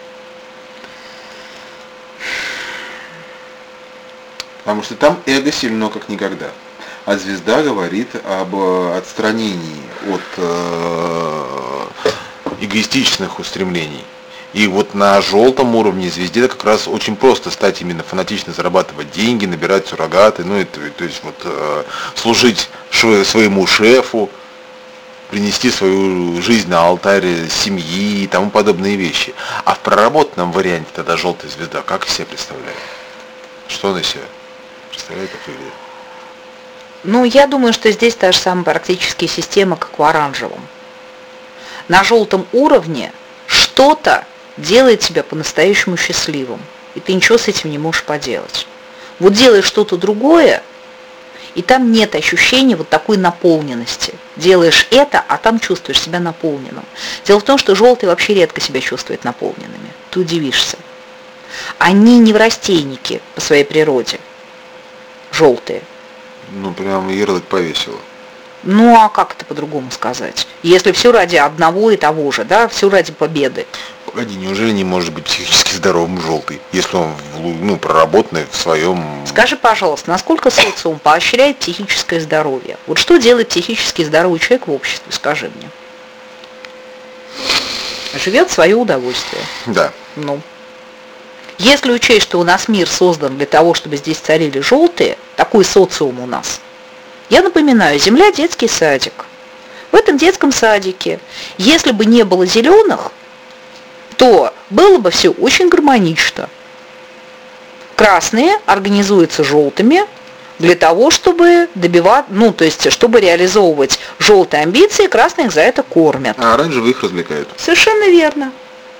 Потому что там эго сильно как никогда. А звезда говорит об отстранении от э, эгоистичных устремлений. И вот на желтом уровне звезде как раз очень просто стать именно фанатично зарабатывать деньги, набирать суррогаты, ну это, то есть вот э, служить ш, своему шефу, принести свою жизнь на алтарь семьи и тому подобные вещи. А в проработанном варианте тогда желтая звезда как из себя представляет? Что она из себя представляет, как выглядит? Ну, я думаю, что здесь та же самая практически система, как в оранжевом. На желтом уровне что-то делает тебя по-настоящему счастливым, и ты ничего с этим не можешь поделать. Вот делаешь что-то другое, и там нет ощущения вот такой наполненности. Делаешь это, а там чувствуешь себя наполненным. Дело в том, что желтые вообще редко себя чувствуют наполненными. Ты удивишься. Они неврастенники по своей природе. Желтые. Ну, прям ярлык повесила. Ну, а как это по-другому сказать? Если все ради одного и того же, да, все ради победы. Погоди, неужели не может быть психически здоровым желтый, если он, ну, проработанный в своем... Скажи, пожалуйста, насколько социум поощряет психическое здоровье? Вот что делает психически здоровый человек в обществе, скажи мне? Живет в свое удовольствие. Да. Ну. Если учесть, что у нас мир создан для того, чтобы здесь царили желтые, такой социум у нас. Я напоминаю, Земля – детский садик. В этом детском садике, если бы не было зеленых, то было бы все очень гармонично. Красные организуются желтыми для того, чтобы добивать, ну, то есть, чтобы реализовывать желтые амбиции, красные их за это кормят. А оранжевые их развлекают. Совершенно верно.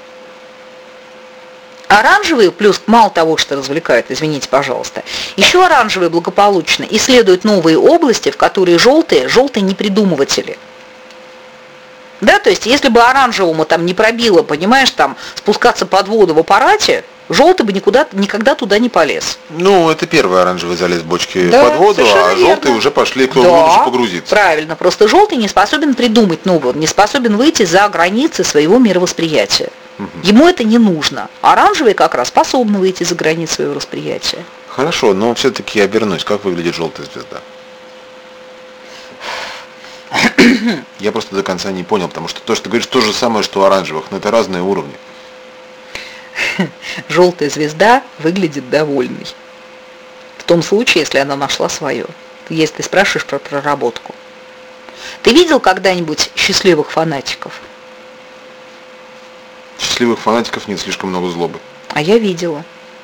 Оранжевые, плюс мало того, что развлекают, извините, пожалуйста, еще оранжевые благополучно исследуют новые области, в которые желтые, желтые не придумыватели. Да, то есть, если бы оранжевому там не пробило, понимаешь, там спускаться под воду в аппарате, желтый бы никуда, никогда туда не полез. Ну, это первый оранжевый залез в бочке да, под воду, а верно. желтые уже пошли кто да, лучше погрузиться. Правильно, просто желтый не способен придумать нового, не способен выйти за границы своего мировосприятия. Угу. Ему это не нужно. Оранжевый как раз способен выйти за границы своего восприятия. Хорошо, но все-таки я вернусь. Как выглядит желтая звезда? Я просто до конца не понял, потому что то, что ты говоришь, то же самое, что у оранжевых, но это разные уровни. Желтая звезда выглядит довольной. В том случае, если она нашла свое. Если ты спрашиваешь про проработку. Ты видел когда-нибудь счастливых фанатиков? Счастливых фанатиков нет, слишком много злобы. А я видела.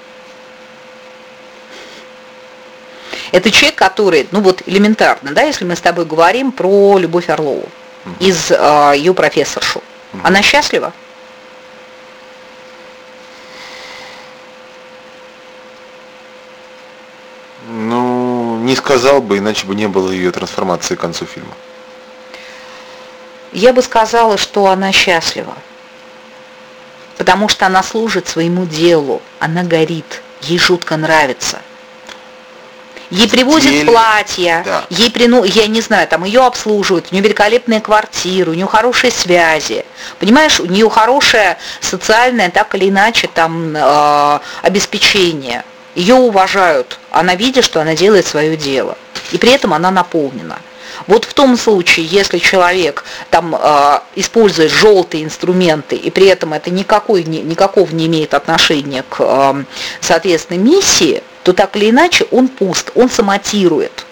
Это человек, который, ну вот элементарно, да, если мы с тобой говорим про Любовь Орлову, угу. из э, ее профессоршу. Угу. Она счастлива? Ну, не сказал бы, иначе бы не было ее трансформации к концу фильма. Я бы сказала, что она счастлива. Потому что она служит своему делу, она горит, ей жутко нравится. Ей привозят Деле, платья, да. ей прину, я не знаю, там ее обслуживают, у нее великолепная квартира, у нее хорошие связи, понимаешь, у нее хорошее социальное, так или иначе, там э, обеспечение. Ее уважают, она видит, что она делает свое дело, и при этом она наполнена. Вот в том случае, если человек там э, использует желтые инструменты, и при этом это никакой, ни, никакого не имеет отношения к, э, соответственно, миссии, то так или иначе он пуст, он соматирует.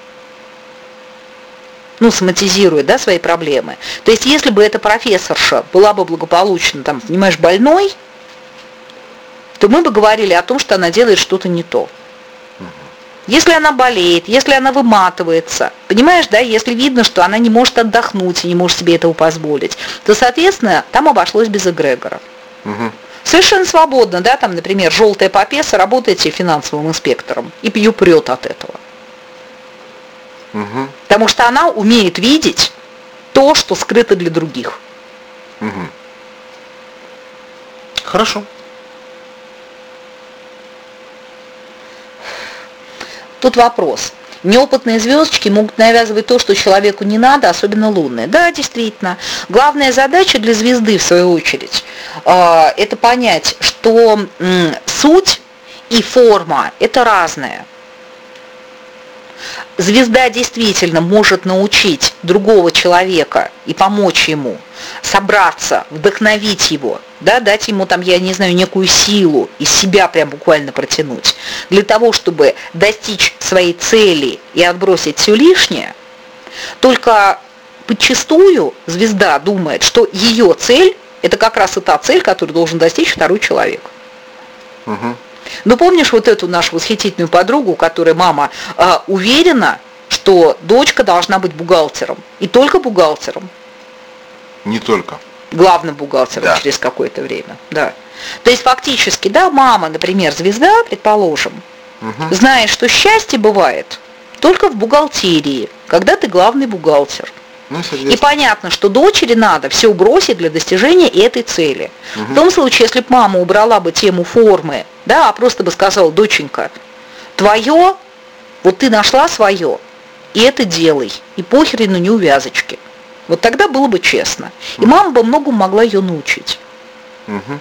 Ну, соматизирует, да, свои проблемы. То есть, если бы эта профессорша была бы благополучно, там, понимаешь, больной, то мы бы говорили о том, что она делает что-то не то. Если она болеет, если она выматывается, понимаешь, да, если видно, что она не может отдохнуть и не может себе этого позволить, то, соответственно, там обошлось без эгрегора. Угу. Совершенно свободно, да, там, например, желтая попеса, работаете финансовым инспектором, и ее прет от этого. Угу. Потому что она умеет видеть то, что скрыто для других. Угу. Хорошо. Тут вопрос. Неопытные звездочки могут навязывать то, что человеку не надо, особенно лунные. Да, действительно. Главная задача для звезды, в свою очередь, это понять, что суть и форма – это разное. Звезда действительно может научить другого человека и помочь ему собраться, вдохновить его, да, дать ему там, я не знаю, некую силу, из себя прям буквально протянуть, для того, чтобы достичь своей цели и отбросить все лишнее. Только подчастую звезда думает, что ее цель – это как раз и та цель, которую должен достичь второй человек. Угу. Ну, помнишь вот эту нашу восхитительную подругу, у которой мама э, уверена, что дочка должна быть бухгалтером, и только бухгалтером. Не только. Главным бухгалтером, да, через какое-то время. Да. То есть фактически, да, мама, например, звезда, предположим, угу, знает, что счастье бывает только в бухгалтерии, когда ты главный бухгалтер. Ну, и понятно, что дочери надо все бросить для достижения этой цели. Угу. В том случае, если бы мама убрала бы тему формы, да, а просто бы сказала: доченька, твое, вот ты нашла свое, и это делай, и похрену не увязочки. Вот тогда было бы честно. И мама бы многому могла ее научить. Угу.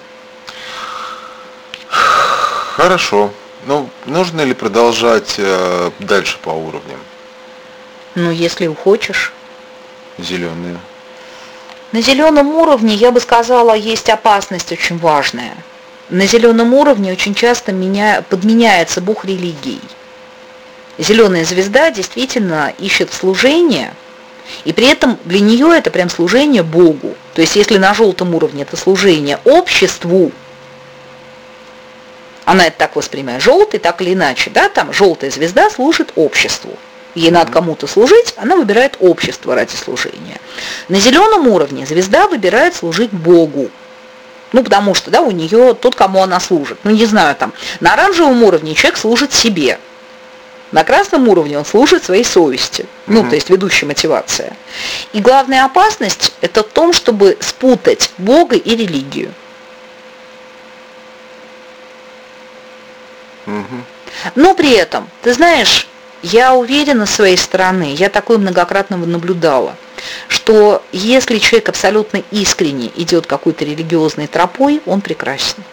Хорошо. Ну, нужно ли продолжать э, дальше по уровням? Ну, если хочешь. Зеленые. На зеленом уровне, я бы сказала, есть опасность очень важная. На зеленом уровне очень часто меня, подменяется Бог религией. Зеленая звезда действительно ищет служение, и при этом для нее это прям служение Богу. То есть если на желтом уровне это служение обществу, она это так воспринимает, желтый так или иначе, да, там желтая звезда служит обществу. Ей надо кому-то служить, она выбирает общество ради служения. На зеленом уровне звезда выбирает служить Богу. Ну, потому что, да, у нее тот, кому она служит. Ну, не знаю, там, на оранжевом уровне человек служит себе. На красном уровне он служит своей совести. Ну, mm-hmm. то есть ведущая мотивация. И главная опасность – это в том, чтобы спутать Бога и религию. Mm-hmm. Но при этом, ты знаешь, я уверена с своей стороны, я такое многократно наблюдала, что если человек абсолютно искренне идет какой-то религиозной тропой, он прекрасен.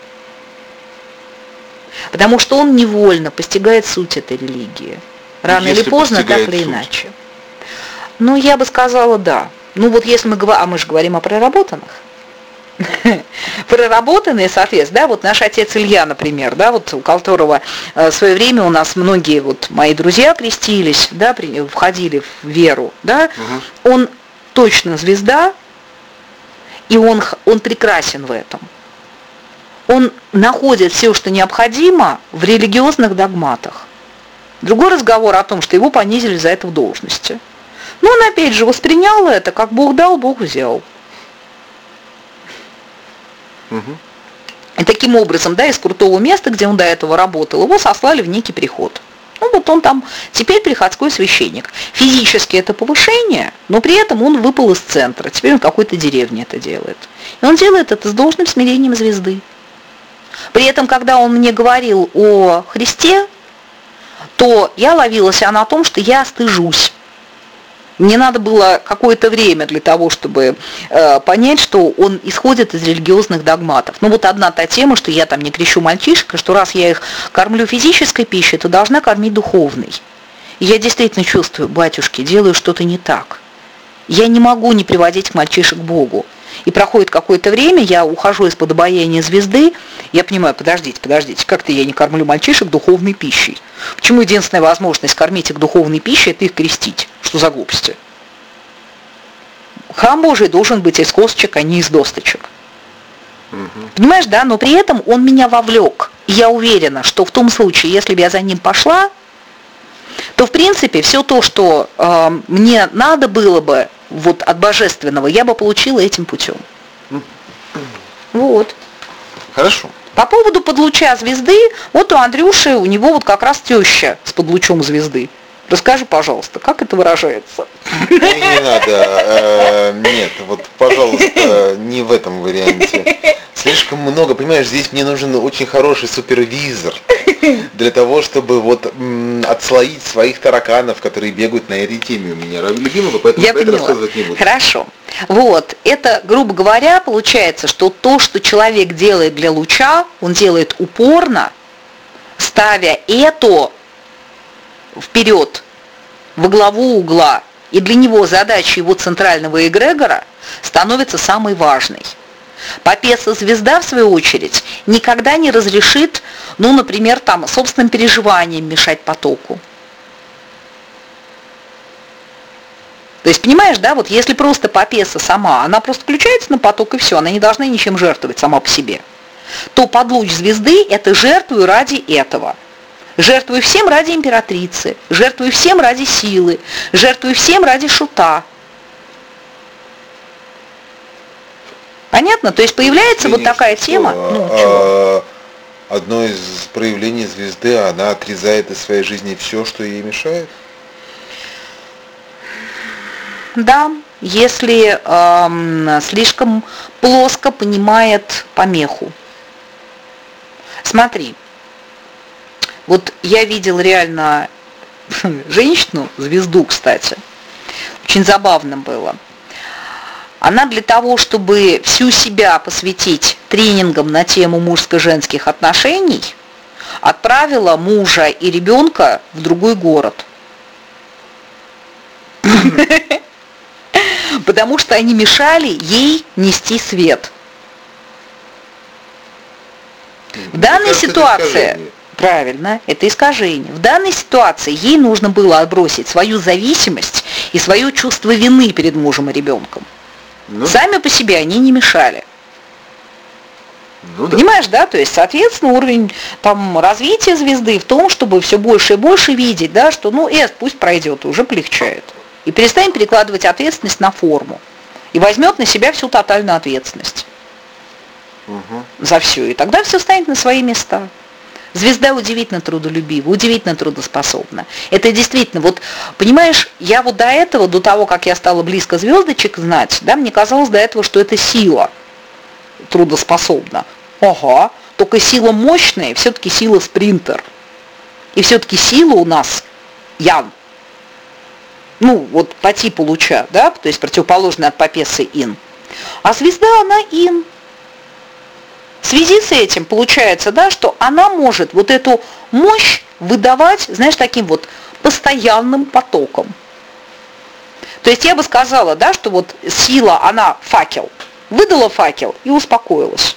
Потому что он невольно постигает суть этой религии. Рано если или поздно, так или суть. Иначе. Ну, я бы сказала, да. Ну, вот если мы говорим, а мы же говорим о проработанных. Проработанные, соответственно, да, вот наш отец Илья, например, да, вот у которого в свое время у нас многие вот мои друзья крестились, да, входили в веру, да, угу. Он точно звезда, и он, он прекрасен в этом. Он находит все, что необходимо в религиозных догматах. Другой разговор о том, что его понизили за это в должности. Но он опять же воспринял это, как Бог дал, Бог взял. Угу. И таким образом, да, из крутого места, где он до этого работал, его сослали в некий приход. Ну вот он там теперь приходской священник. Физически это повышение, но при этом он выпал из центра. Теперь он в какой-то деревне это делает. И он делает это с должным смирением звезды. При этом, когда он мне говорил о Христе, то я ловила себя на том, что я стыжусь. Мне надо было какое-то время для того, чтобы э, понять, что он исходит из религиозных догматов. Ну вот одна та тема, что я там не крещу мальчишек, и что раз я их кормлю физической пищей, то должна кормить духовной. И я действительно чувствую, батюшки, делаю что-то не так. Я не могу не приводить мальчишек к Богу. И проходит какое-то время, я ухожу из-под обаяния звезды, я понимаю, подождите, подождите, как-то я не кормлю мальчишек духовной пищей. Почему единственная возможность кормить их духовной пищей – это их крестить? Что за глупости? Храм Божий должен быть из косточек, а не из досточек. Угу. Понимаешь, да? Но при этом он меня вовлек. И я уверена, что в том случае, если бы я за ним пошла, то, в принципе, все то, что э, мне надо было бы вот от божественного, я бы получила этим путем. Вот. Хорошо. По поводу подлуча звезды, вот у Андрюши, у него вот как раз теща с подлучом звезды. Расскажи, пожалуйста, как это выражается? Не, не надо. Э, нет, вот, пожалуйста, не в этом варианте. Слишком много, понимаешь, здесь мне нужен очень хороший супервизор для того, чтобы вот м, отслоить своих тараканов, которые бегают на этой теме у меня любимого, поэтому я про это поняла. рассказывать не буду. Хорошо. Вот, это, грубо говоря, получается, что то, что человек делает для луча, он делает упорно, ставя это вперед, во главу угла, и для него задача его центрального эгрегора становится самой важной. Папесса-звезда, в свою очередь, никогда не разрешит, ну, например, там, собственным переживаниям мешать потоку. То есть, понимаешь, да, вот если просто папесса сама, она просто включается на поток и все, она не должна ничем жертвовать сама по себе, то подлуч звезды – это жертвую ради этого. Жертвую всем ради императрицы, жертвую всем ради силы, жертвую всем ради шута. Понятно? То есть появляется Извини, вот такая что, тема. Ну, чего? Одно из проявлений звезды, она отрезает из своей жизни все, что ей мешает? Да, если э, слишком плоско понимает помеху. Смотри, вот я видел реально женщину, звезду, кстати, очень забавно было. Она для того, чтобы всю себя посвятить тренингам на тему мужско-женских отношений, отправила мужа и ребенка в другой город. Потому что они мешали ей нести свет. В данной ситуации, правильно, это искажение. В данной ситуации ей нужно было отбросить свою зависимость и свое чувство вины перед мужем и ребенком. Ну, сами по себе они не мешали. Ну, понимаешь, да? То есть, соответственно, уровень там, развития звезды в том, чтобы все больше и больше видеть, да, что ну эст пусть пройдет, уже полегчает. И перестанет перекладывать ответственность на форму. И возьмет на себя всю тотальную ответственность. Угу. За все. И тогда все станет на свои места. Звезда удивительно трудолюбива, удивительно трудоспособна. Это действительно, вот, понимаешь, я вот до этого, до того, как я стала близко звездочек знать, да, мне казалось до этого, что это сила трудоспособна. Ага, только сила мощная, все-таки сила спринтер. И все-таки сила у нас ян. Ну, вот по типу луча, да, то есть противоположная от папессы ин. А звезда, она ин. В связи с этим получается, да, что она может вот эту мощь выдавать, знаешь, таким вот постоянным потоком. То есть я бы сказала, да, что вот сила, она факел. Выдала факел и успокоилась.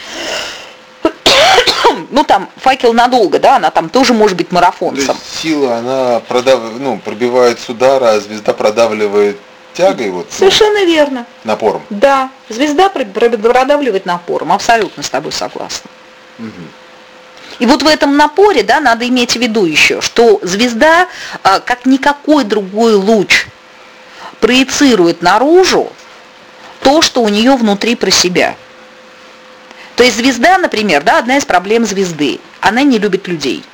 Ну там факел надолго, да, она там тоже может быть марафонцем. То есть сила, она продав... ну, пробивает с удара, а звезда продавливает тягой, вот, совершенно ну, верно. Напором. Да, звезда продавливает напором, абсолютно с тобой согласна. Угу. И вот в этом напоре, да, надо иметь в виду еще, что звезда, как никакой другой луч, проецирует наружу то, что у нее внутри про себя. То есть звезда, например, да, одна из проблем звезды, она не любит людей.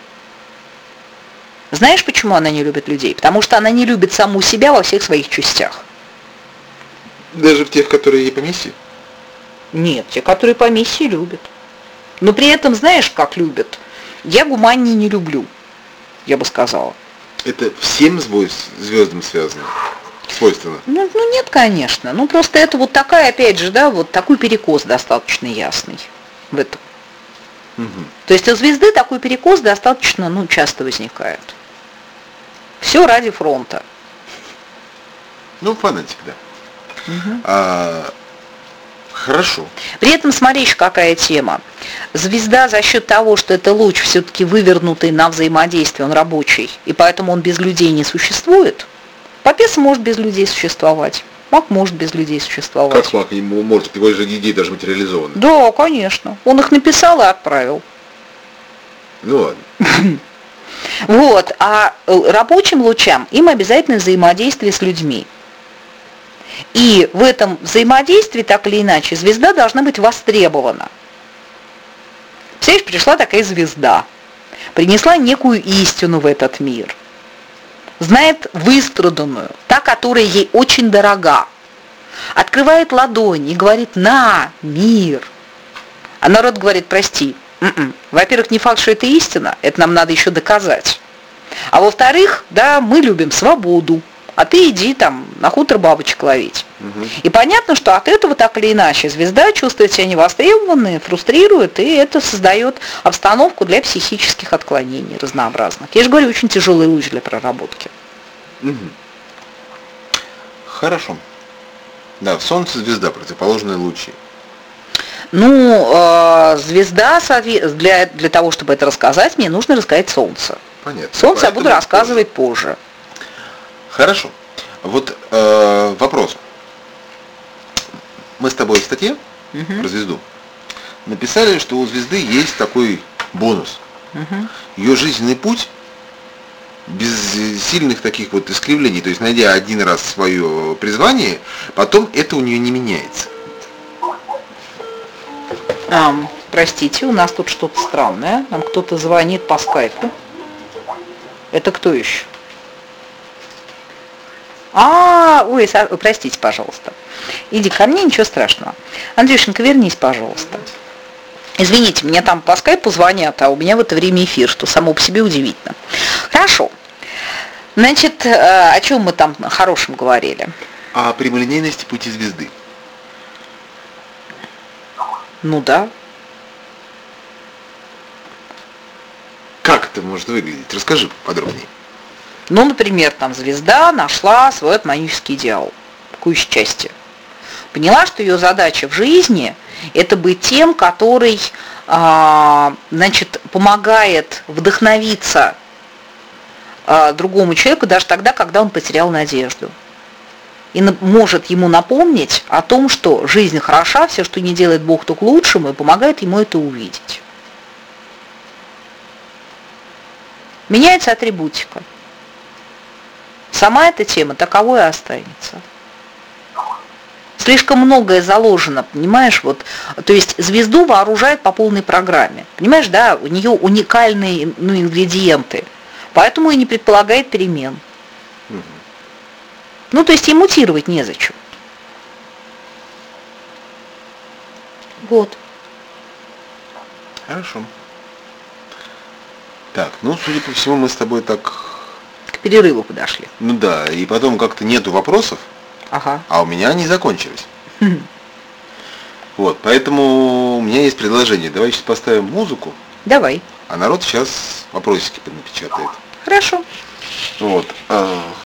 Знаешь, почему она не любит людей? Потому что она не любит саму себя во всех своих частях. Даже в тех, которые ей по миссии? Нет, те, которые по миссии, любят. Но при этом, знаешь, как любят? Я гумании не люблю, я бы сказала. Это всем звездам связано? Свойственно? Ну, ну нет, конечно. Ну просто это вот такая, опять же, да, вот такой перекос достаточно ясный в этом. Угу. То есть у звезды такой перекос достаточно, ну, часто возникает. Все ради фронта. Ну, фанатик, да. Угу. А, хорошо. При этом, смотри, еще какая тема. Звезда за счет того, что это луч все-таки вывернутый на взаимодействие, он рабочий, и поэтому он без людей не существует. Папес может без людей существовать. Маг может без людей существовать. Как маг не может? Его же идеи даже материализованы. Да, конечно. Он их написал и отправил. Ну ладно. Вот. А рабочим лучам им обязательно взаимодействие с людьми. И в этом взаимодействии, так или иначе, звезда должна быть востребована. Представляешь, пришла такая звезда, принесла некую истину в этот мир, знает выстраданную, та, которая ей очень дорога, открывает ладони и говорит: на, мир. А народ говорит: прости, м-м. Во-первых, не факт, что это истина, это нам надо еще доказать. А во-вторых, да, мы любим свободу, а ты иди там на хутор бабочек ловить. Угу. И понятно, что от этого так или иначе звезда чувствует себя невостребованной, фрустрирует, и это создает обстановку для психических отклонений разнообразных. Я же говорю, очень тяжелый луч для проработки. Угу. Хорошо. Да, Солнце, звезда, противоположные лучи. Ну, э, звезда, для, для того, чтобы это рассказать, мне нужно рассказать Солнце. Понятно. Солнце Поэтому я буду рассказывать позже. Хорошо. Вот э, вопрос. Мы с тобой в статье угу. про звезду написали, что у звезды есть такой бонус. Угу. Ее жизненный путь без сильных таких вот искривлений, то есть найдя один раз свое призвание, потом это у нее не меняется. А, простите, у нас тут что-то странное. Нам кто-то звонит по скайпу. Это кто еще? А, ой, простите, пожалуйста. Иди ко мне, ничего страшного. Андрюшенька, вернись, пожалуйста. Извините, мне там по скайпу звонят, а у меня в это время эфир, что само по себе удивительно. Хорошо. Значит, о чем мы там хорошем говорили? О прямолинейности пути звезды. Ну да. Как это может выглядеть? Расскажи подробнее. Ну, например, там звезда нашла свой атманический идеал, такое счастье. Поняла, что ее задача в жизни – это быть тем, который, а, значит, помогает вдохновиться а, другому человеку даже тогда, когда он потерял надежду. И на, может ему напомнить о том, что жизнь хороша, все, что не делает Бог, то к лучшему, и помогает ему это увидеть. Меняется атрибутика. Сама эта тема таковой и останется. Слишком многое заложено, понимаешь, вот, то есть звезду вооружают по полной программе, понимаешь, да, у нее уникальные, ну, ингредиенты, поэтому и не предполагает перемен. Угу. Ну, то есть ей мутировать незачем. Вот. Хорошо. Так, ну, судя по всему, мы с тобой так... К перерыву подошли. Ну да, и потом как-то нету вопросов, ага. а у меня они закончились. Вот, поэтому у меня есть предложение. Давай сейчас поставим музыку. Давай. А народ сейчас вопросики напечатает. Хорошо. Вот.